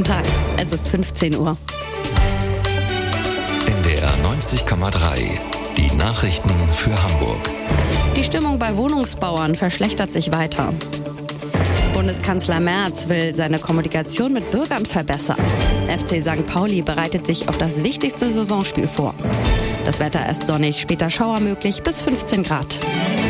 Tag, es ist 15 Uhr. NDR 90,3. Die Nachrichten für Hamburg. Die Stimmung bei Wohnungsbauern verschlechtert sich weiter. Bundeskanzler Merz will seine Kommunikation mit Bürgern verbessern. FC St. Pauli bereitet sich auf das wichtigste Saisonspiel vor. Das Wetter ist sonnig, später Schauer möglich bis 15 Grad.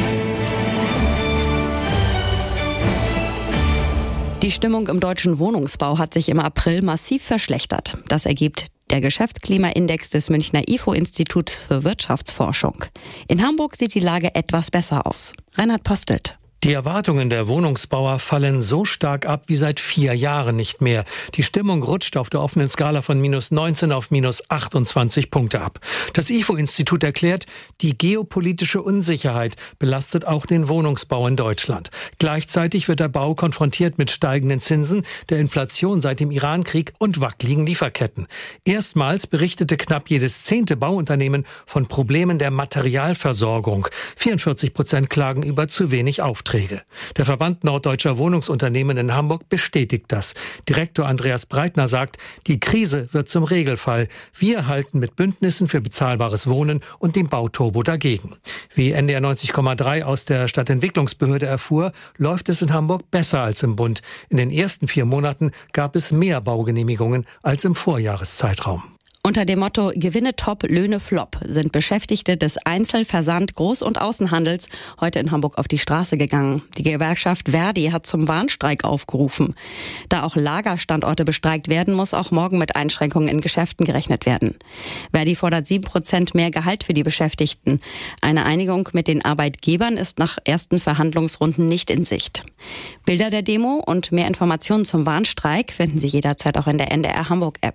Die Stimmung im deutschen Wohnungsbau hat sich im April massiv verschlechtert. Das ergibt der Geschäftsklimaindex des Münchner IFO-Instituts für Wirtschaftsforschung. In Hamburg sieht die Lage etwas besser aus. Reinhard Postelt. Die Erwartungen der Wohnungsbauer fallen so stark ab wie seit 4 Jahren nicht mehr. Die Stimmung rutscht auf der offenen Skala von -19 auf -28 Punkte ab. Das IFO-Institut erklärt, die geopolitische Unsicherheit belastet auch den Wohnungsbau in Deutschland. Gleichzeitig wird der Bau konfrontiert mit steigenden Zinsen, der Inflation seit dem Iran-Krieg und wackeligen Lieferketten. Erstmals berichtete knapp jedes 10. Bauunternehmen von Problemen der Materialversorgung. 44% klagen über zu wenig Aufträge. Der Verband Norddeutscher Wohnungsunternehmen in Hamburg bestätigt das. Direktor Andreas Breitner sagt, die Krise wird zum Regelfall. Wir halten mit Bündnissen für bezahlbares Wohnen und dem Bauturbo dagegen. Wie NDR 90,3 aus der Stadtentwicklungsbehörde erfuhr, läuft es in Hamburg besser als im Bund. In den ersten 4 Monaten gab es mehr Baugenehmigungen als im Vorjahreszeitraum. Unter dem Motto Gewinne top, Löhne flop sind Beschäftigte des Einzel-, Versand-, Groß- und Außenhandels heute in Hamburg auf die Straße gegangen. Die Gewerkschaft Verdi hat zum Warnstreik aufgerufen. Da auch Lagerstandorte bestreikt werden, muss auch morgen mit Einschränkungen in Geschäften gerechnet werden. Verdi fordert 7% mehr Gehalt für die Beschäftigten. Eine Einigung mit den Arbeitgebern ist nach ersten Verhandlungsrunden nicht in Sicht. Bilder der Demo und mehr Informationen zum Warnstreik finden Sie jederzeit auch in der NDR Hamburg-App.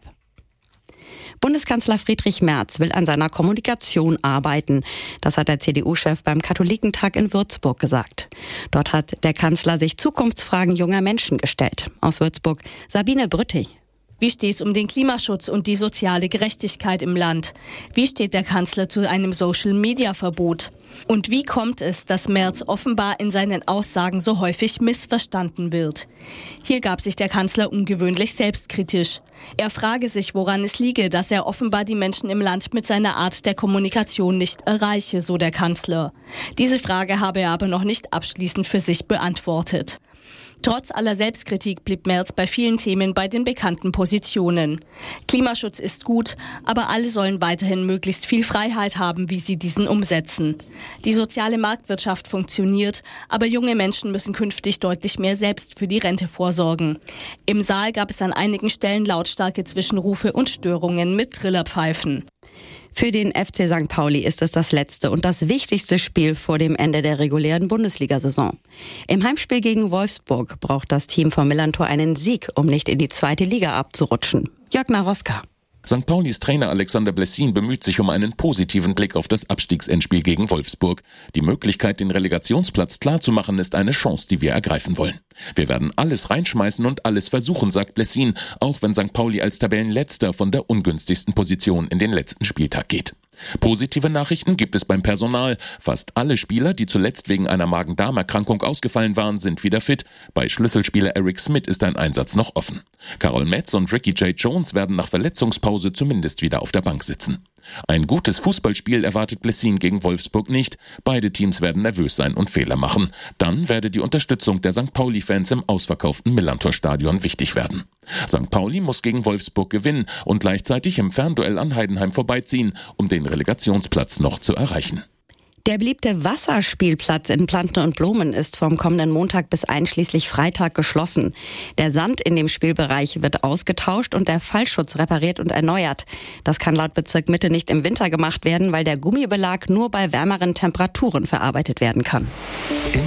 Bundeskanzler Friedrich Merz will an seiner Kommunikation arbeiten. Das hat der CDU-Chef beim Katholikentag in Würzburg gesagt. Dort hat der Kanzler sich Zukunftsfragen junger Menschen gestellt. Aus Würzburg Sabine Brütti. Wie steht es um den Klimaschutz und die soziale Gerechtigkeit im Land? Wie steht der Kanzler zu einem Social-Media-Verbot? Und wie kommt es, dass Merz offenbar in seinen Aussagen so häufig missverstanden wird? Hier gab sich der Kanzler ungewöhnlich selbstkritisch. Er frage sich, woran es liege, dass er offenbar die Menschen im Land mit seiner Art der Kommunikation nicht erreiche, so der Kanzler. Diese Frage habe er aber noch nicht abschließend für sich beantwortet. Trotz aller Selbstkritik blieb Merz bei vielen Themen bei den bekannten Positionen. Klimaschutz ist gut, aber alle sollen weiterhin möglichst viel Freiheit haben, wie sie diesen umsetzen. Die soziale Marktwirtschaft funktioniert, aber junge Menschen müssen künftig deutlich mehr selbst für die Rente vorsorgen. Im Saal gab es an einigen Stellen lautstarke Zwischenrufe und Störungen mit Trillerpfeifen. Für den FC St. Pauli ist es das letzte und das wichtigste Spiel vor dem Ende der regulären Bundesliga-Saison. Im Heimspiel gegen Wolfsburg braucht das Team von Millantor einen Sieg, um nicht in die 2. Liga abzurutschen. Jörg Naroska. St. Paulis Trainer Alexander Blessin bemüht sich um einen positiven Blick auf das Abstiegsendspiel gegen Wolfsburg. Die Möglichkeit, den Relegationsplatz klarzumachen, ist eine Chance, die wir ergreifen wollen. Wir werden alles reinschmeißen und alles versuchen, sagt Blessin, auch wenn St. Pauli als Tabellenletzter von der ungünstigsten Position in den letzten Spieltag geht. Positive Nachrichten gibt es beim Personal. Fast alle Spieler, die zuletzt wegen einer Magen-Darm-Erkrankung ausgefallen waren, sind wieder fit. Bei Schlüsselspieler Eric Smith ist ein Einsatz noch offen. Carol Metz und Ricky J. Jones werden nach Verletzungspause zumindest wieder auf der Bank sitzen. Ein gutes Fußballspiel erwartet Blessin gegen Wolfsburg nicht. Beide Teams werden nervös sein und Fehler machen. Dann werde die Unterstützung der St. Pauli-Fans im ausverkauften Millantor-Stadion wichtig werden. St. Pauli muss gegen Wolfsburg gewinnen und gleichzeitig im Fernduell an Heidenheim vorbeiziehen, um den Relegationsplatz noch zu erreichen. Der beliebte Wasserspielplatz in Planten und Blumen ist vom kommenden Montag bis einschließlich Freitag geschlossen. Der Sand in dem Spielbereich wird ausgetauscht und der Fallschutz repariert und erneuert. Das kann laut Bezirk Mitte nicht im Winter gemacht werden, weil der Gummibelag nur bei wärmeren Temperaturen verarbeitet werden kann.